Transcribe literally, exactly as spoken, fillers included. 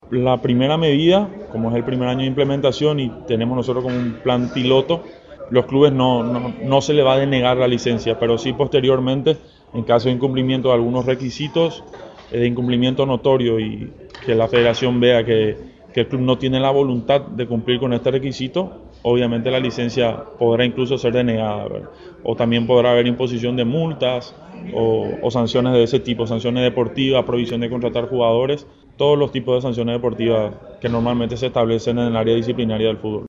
La primera medida, como es el primer año de implementación y tenemos nosotros como un plan piloto, los clubes no, no, no se le va a denegar la licencia, pero sí posteriormente, en caso de incumplimiento de algunos requisitos, eh, de incumplimiento notorio y que la federación vea que, que el club no tiene la voluntad de cumplir con este requisito, obviamente la licencia podrá incluso ser denegada, ¿verdad? O también podrá haber imposición de multas o, o sanciones de ese tipo, sanciones deportivas, prohibición de contratar jugadores, todos los tipos de sanciones deportivas que normalmente se establecen en el área disciplinaria del fútbol.